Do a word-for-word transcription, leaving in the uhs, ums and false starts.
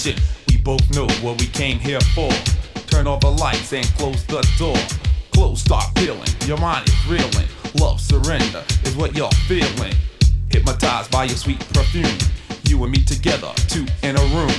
attention. We both know what we came here for. Turn off the lights and close the door. Clothes start peeling, your mind is reeling. Love surrender is what you're feeling. Hypnotized by your sweet perfume. You and me together, two in a room.